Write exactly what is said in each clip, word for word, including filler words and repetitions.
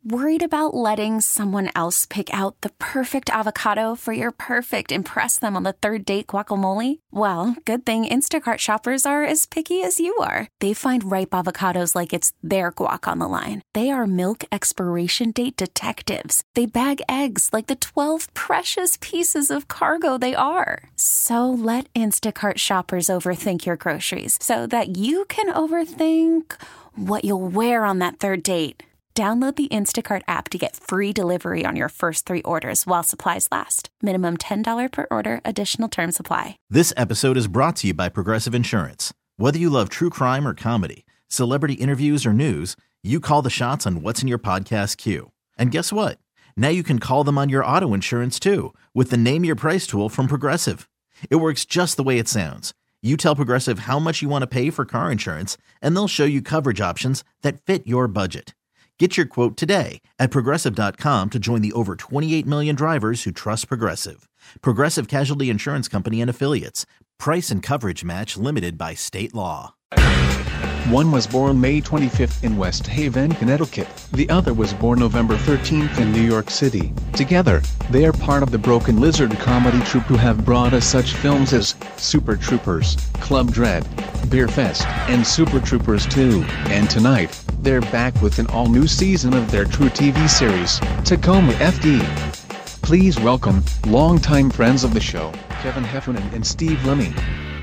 Worried about letting someone else pick out the perfect avocado for your perfect impress them on the third date guacamole? Well, good thing Instacart shoppers are as picky as you are. They find ripe avocados like it's their guac on the line. They are milk expiration date detectives. They bag eggs like the twelve precious pieces of cargo they are. So let Instacart shoppers overthink your groceries so that you can overthink what you'll wear on that third date. Download the Instacart app to get free delivery on your first three orders while supplies last. Minimum ten dollars per order. Additional terms apply. This episode is brought to you by Progressive Insurance. Whether you love true crime or comedy, celebrity interviews or news, you call the shots on what's in your podcast queue. And guess what? Now you can call them on your auto insurance too with the Name Your Price tool from Progressive. It works just the way it sounds. You tell Progressive how much you want to pay for car insurance, and they'll show you coverage options that fit your budget. Get your quote today at Progressive dot com to join the over twenty-eight million drivers who trust Progressive. Progressive Casualty Insurance Company and Affiliates. Price and coverage match limited by state law. One was born May twenty-fifth in West Haven, Connecticut. The other was born November thirteenth in New York City. Together, they are part of the Broken Lizard comedy troupe who have brought us such films as Super Troopers, Club Dread, Beer Fest, and Super Troopers two. And tonight, they're back with an all-new season of their true T V series, Tacoma F D. Please welcome, longtime friends of the show, Kevin Heffernan and Steve Lemmy.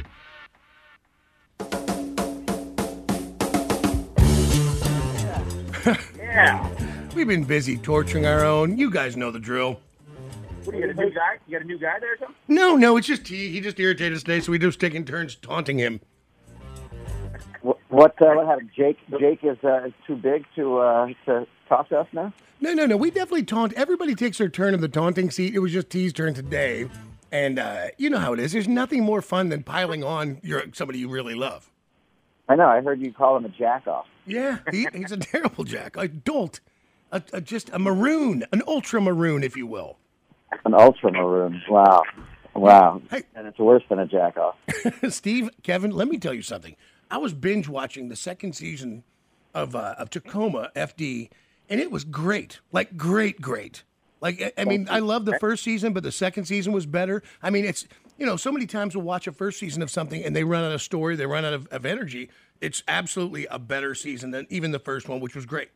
Yeah. We've been busy torturing our own. You guys know the drill. What, you got a new guy? You got a new guy there or something? No, no, it's just he. He just irritated us today, so we just taking turns taunting him. What what, uh, what happened? Jake Jake is uh, is too big to uh, to toss us now? No, no, no. We definitely taunt. Everybody takes their turn in the taunting seat. It was just T's turn today. And uh, you know how it is. There's nothing more fun than piling on your somebody you really love. I know. I heard you call him a jack-off. Yeah, he, he's a terrible jack. A dolt. A, a, just a maroon. An ultra-maroon, if you will. An ultra-maroon. Wow. Wow. Hey. And it's worse than a jack-off. Steve, Kevin, let me tell you something. I was binge-watching the second season of uh, of Tacoma F D, and it was great. Like, great, great. Like, I, I mean, I love the first season, but the second season was better. I mean, it's, you know, so many times we'll watch a first season of something, and they run out of story, they run out of, of energy. It's absolutely a better season than even the first one, which was great.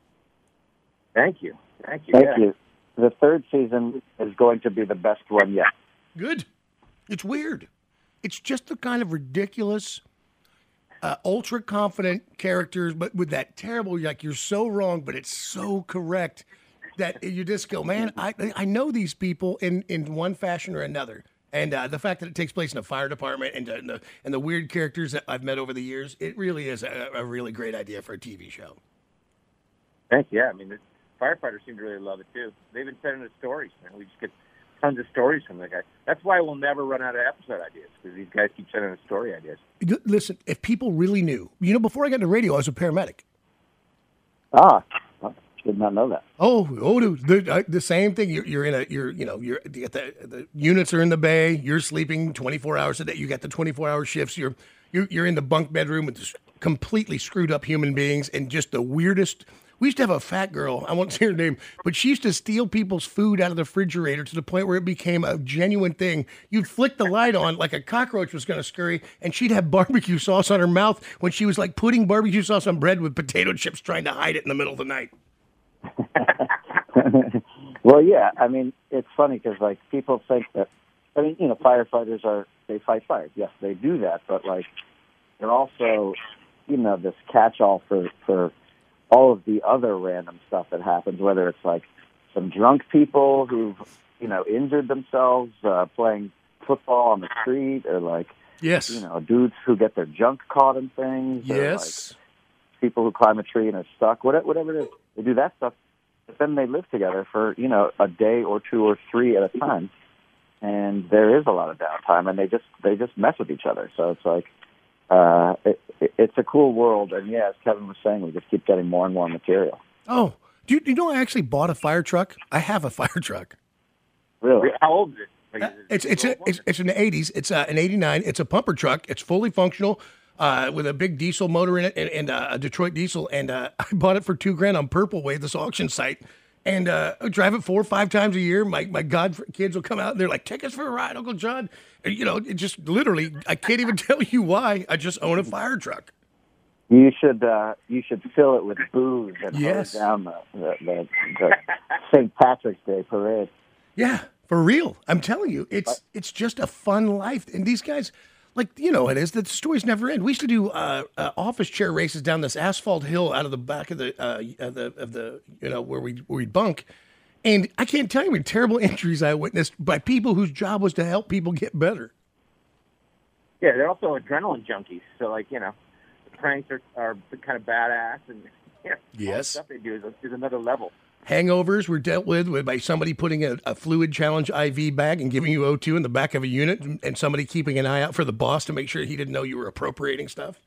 Thank you. Thank you. Thank yeah. you. The third season is going to be the best one yet. Good. It's weird. It's just the kind of ridiculous, uh, ultra-confident characters, but with that terrible, like, you're so wrong, but it's so correct that you just go, man, I I know these people in, in one fashion or another. And uh, the fact that it takes place in a fire department and, uh, and, the, and the weird characters that I've met over the years, it really is a, a really great idea for a T V show. Thank you. Yeah, I mean, the firefighters seem to really love it, too. They've been sending us stories, man. We just get tons of stories from the guy. That's why we'll never run out of episode ideas, because these guys keep sending us story ideas. Listen, if people really knew, you know, before I got into radio, I was a paramedic. Ah, I did not know that. Oh, oh, dude, the, uh, the same thing. You're, you're in a, you're, you know, you're the, the units are in the bay. You're sleeping twenty-four hours a day. You got the twenty-four hour shifts. You're, you're, you're in the bunk bedroom with this completely screwed up human beings and just the weirdest. We used to have a fat girl, I won't say her name, but she used to steal people's food out of the refrigerator to the point where it became a genuine thing. You'd flick the light on like a cockroach was going to scurry, and she'd have barbecue sauce on her mouth when she was like putting barbecue sauce on bread with potato chips trying to hide it in the middle of the night. Well, yeah, I mean, it's funny because, like, people think that, I mean, you know, firefighters are, they fight fires. Yes, they do that, but, like, they're also, you know, this catch-all for, for all of the other random stuff that happens, whether it's, like, some drunk people who've, you know, injured themselves uh, playing football on the street, or, like, yes, you know, dudes who get their junk caught in things. Yes. Or, like, people who climb a tree and are stuck, whatever, whatever it is. They do that stuff, but then they live together for, you know, a day or two or three at a time, and there is a lot of downtime, and they just they just mess with each other. So it's like, uh, it, it, it's a cool world, and yeah, as Kevin was saying, we just keep getting more and more material. Oh, do you, do you know I actually bought a fire truck? I have a fire truck. Really? How old is it? Like, Uh, is it It's it's a, it's it's an eighties. It's uh, an eighty-nine. It's a pumper truck. It's fully functional. uh, with a big diesel motor in it and, and uh, a Detroit diesel. And uh, I bought it for two grand on Purple Wave, this auction site. And uh, I drive it four or five times a year. My my God kids will come out and they're like, take us for a ride, Uncle John. And, you know, it just literally, I can't even tell you why. I just own a fire truck. You should uh, you should fill it with booze and Yes. hose down the, the, the, the Saint Patrick's Day parade. Yeah, for real. I'm telling you, it's it's just a fun life. And these guys, like, you know, it is, the stories never end. We used to do uh, uh, office chair races down this asphalt hill out of the back of the, uh, of the, of the you know, where we where we'd bunk. And I can't tell you how many terrible injuries I witnessed by people whose job was to help people get better. Yeah, they're also adrenaline junkies. So, like, you know, the pranks are, are kind of badass. And you know, all the Yes. stuff they do is, is another level. Hangovers were dealt with, with by somebody putting a, a fluid challenge I V bag and giving you O two in the back of a unit, and, and somebody keeping an eye out for the boss to make sure he didn't know you were appropriating stuff.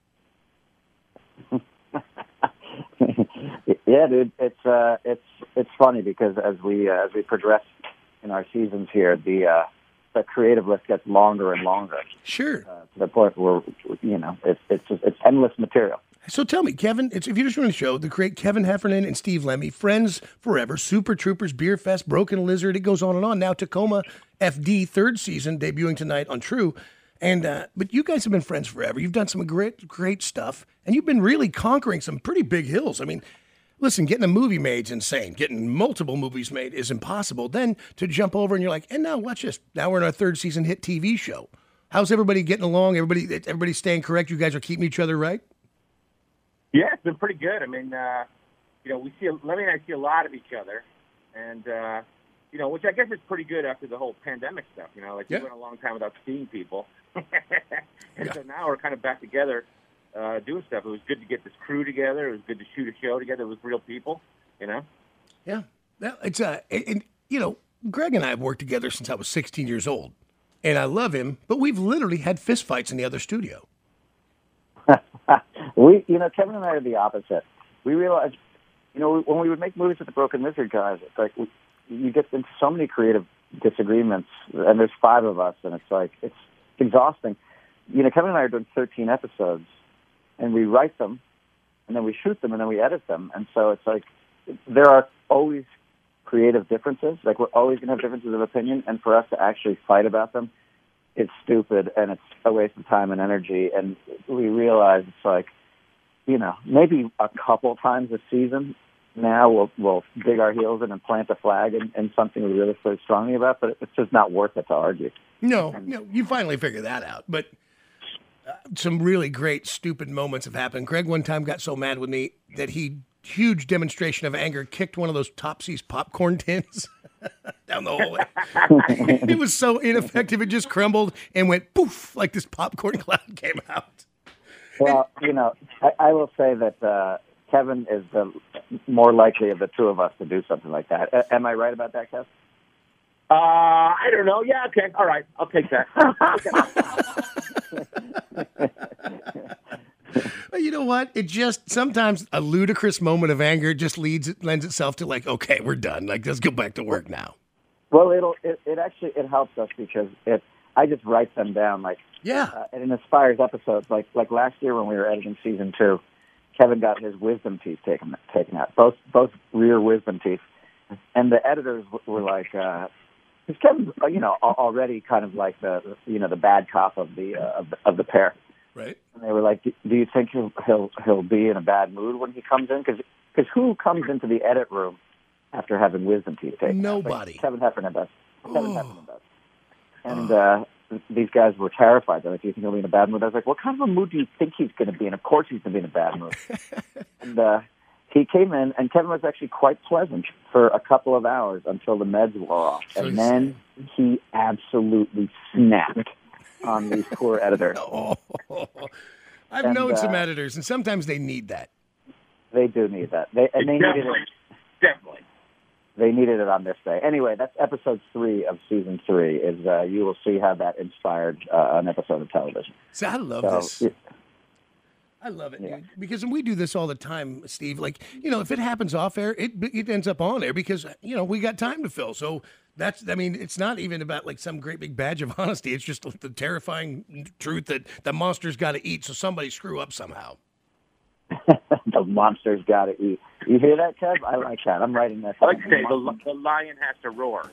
Yeah, dude, it's uh, it's it's funny because as we uh, as we progress in our seasons here, the uh, the creative list gets longer and longer. Sure. Uh, to the point where you know it's it's just, it's endless material. So tell me, Kevin, it's, if you just run the show, the great Kevin Heffernan and Steve Lemmy, friends forever, Super Troopers, Beer Fest, Broken Lizard, it goes on and on. Now Tacoma F D, third season, debuting tonight on True. And uh, but you guys have been friends forever. You've done some great, great stuff, and you've been really conquering some pretty big hills. I mean, listen, getting a movie made is insane. Getting multiple movies made is impossible. Then to jump over and you're like, and now watch this. Now we're in our third season hit T V show. How's everybody getting along? Everybody, everybody staying correct? You guys are keeping each other right? Yeah, it's been pretty good. I mean, uh, you know, we see, Lemmy and I see a lot of each other, and, uh, you know, which I guess is pretty good after the whole pandemic stuff, you know, like Yeah. we went a long time without seeing people. and Yeah. so now we're kind of back together uh, doing stuff. It was good to get this crew together. It was good to shoot a show together with real people, you know? Yeah. Well, it's, uh, and, and, you know, Greg and I have worked together since I was sixteen years old, and I love him, but we've literally had fistfights in the other studio. we, you know, Kevin and I are the opposite. We realized, you know, when we would make movies with the Broken Lizard guys, it's like we, you get into so many creative disagreements, and there's five of us, and it's like it's exhausting. You know, Kevin and I are doing thirteen episodes, and we write them, and then we shoot them, and then we edit them, and so it's like there are always creative differences. Like we're always going to have differences of opinion, and for us to actually fight about them, it's stupid and it's a waste of time and energy. And we realize it's like, you know, maybe a couple times a season now we'll we'll dig our heels in and plant a flag in, in something we really feel strongly about, but it's just not worth it to argue. No, no, you finally figure that out. But uh, some really great stupid moments have happened. Greg one time got so mad with me that he, huge demonstration of anger, kicked one of those Topsies popcorn tins down the hallway. It was so ineffective. It just crumbled and went poof, like this popcorn cloud came out. Well, you know, I, I will say that uh, Kevin is the more likely of the two of us to do something like that. A- am I right about that, Kev? Uh, I don't know. Yeah, okay. All right. I'll take that. Well, you know what? It just, sometimes a ludicrous moment of anger just leads, lends itself to like, okay, we're done. Like, let's go back to work now. Well, it'll it, it actually it helps us because it I just write them down like Yeah. uh, and it inspires episodes. Like like last year when we were editing season two, Kevin got his wisdom teeth taken taken out, both both rear wisdom teeth, and the editors w- were like, because Kevin's uh, you know al- already kind of like the you know the bad cop of the uh, of the, of the pair. Right. And they were like, "Do do you think he'll he'll he'll be in a bad mood when he comes in? Because who comes into the edit room after having wisdom teeth taken out? Nobody. Like Kevin Heffernan does. Kevin Oh. Heffernan does. And uh, these guys were terrified. They're like, "Do you think he'll be in a bad mood?" I was like, "What kind of a mood do you think he's going to be in? Of course he's going to be in a bad mood." And uh, he came in, and Kevin was actually quite pleasant for a couple of hours until the meds wore off, So and then he absolutely snapped on these poor editors. Oh, I've And, known some uh, editors, and sometimes they need that. They do need that. They and they needed Definitely. it. Definitely. They needed it on this day. Anyway, that's episode three of season three. Is uh, you will see how that inspired uh, an episode of television. See, I love So, this. it- I love it, Yeah. dude. Because we do this all the time, Steve. Like, you know, if it happens off air, it it ends up on air because, you know, we got time to fill. So that's, I mean, it's not even about like some great big badge of honesty. It's just the terrifying truth that the monster's got to eat. So somebody screw up somehow. The monster's got to eat. You hear that, Kev? I like that. I'm writing that. I like to say the, the lion has to roar.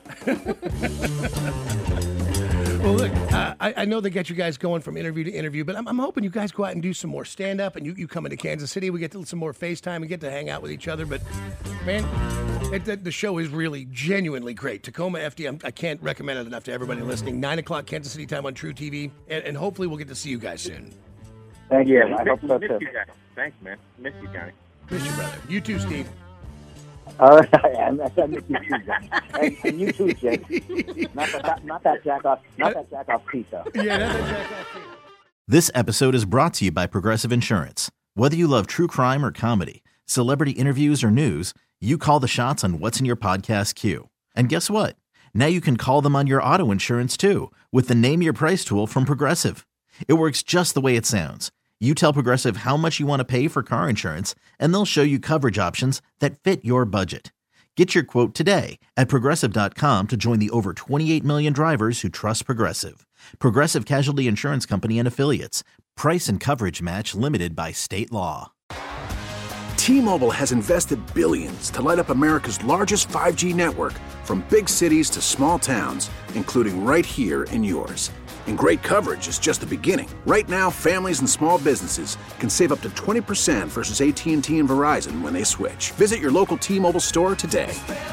Well, look, uh, I, I know they get you guys going from interview to interview, but I'm, I'm hoping you guys go out and do some more stand-up, and you, you come into Kansas City. We get to some more FaceTime and get to hang out with each other. But, man, it, the, the show is really genuinely great. Tacoma F D, I'm, I can't recommend it enough to everybody listening. nine o'clock Kansas City time on True T V, and, and hopefully we'll get to see you guys soon. Thank Yeah, you. I we hope miss, so, miss too. you guys. Thanks, man. Miss you, Johnny. Miss you, brother. You too, Steve. All right. I miss you too, Johnny. And, and you too, Jake. Not that, not that jack off, not that jack off pizza. Yeah, that's exactly. This episode is brought to you by Progressive Insurance. Whether you love true crime or comedy, celebrity interviews or news, you call the shots on what's in your podcast queue. And guess what? Now you can call them on your auto insurance too with the Name Your Price tool from Progressive. It works just the way it sounds. You tell Progressive how much you want to pay for car insurance, and they'll show you coverage options that fit your budget. Get your quote today at Progressive dot com to join the over twenty-eight million drivers who trust Progressive. Progressive Casualty Insurance Company and Affiliates. Price and coverage match limited by state law. T-Mobile has invested billions to light up America's largest five G network, from big cities to small towns, including right here in yours. And great coverage is just the beginning. Right now, families and small businesses can save up to twenty percent versus A T and T and Verizon when they switch. Visit your local T-Mobile store today.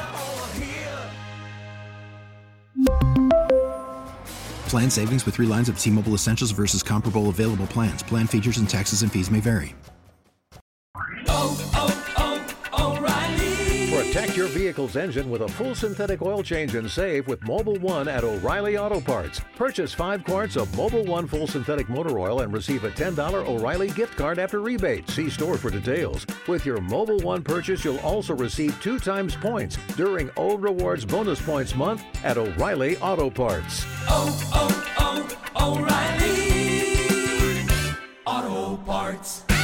Plan savings with three lines of T-Mobile Essentials versus comparable available plans. Plan features and taxes and fees may vary. Oh, oh, oh, O'Reilly. Protect your vehicle's engine with a full synthetic oil change and save with Mobil one at O'Reilly Auto Parts. Purchase five quarts of Mobil one full synthetic motor oil and receive a ten dollars O'Reilly gift card after rebate. See store for details. With your Mobil one purchase, you'll also receive two times points during O Rewards Bonus Points Month at O'Reilly Auto Parts. Oh, oh, oh, O'Reilly Auto Parts.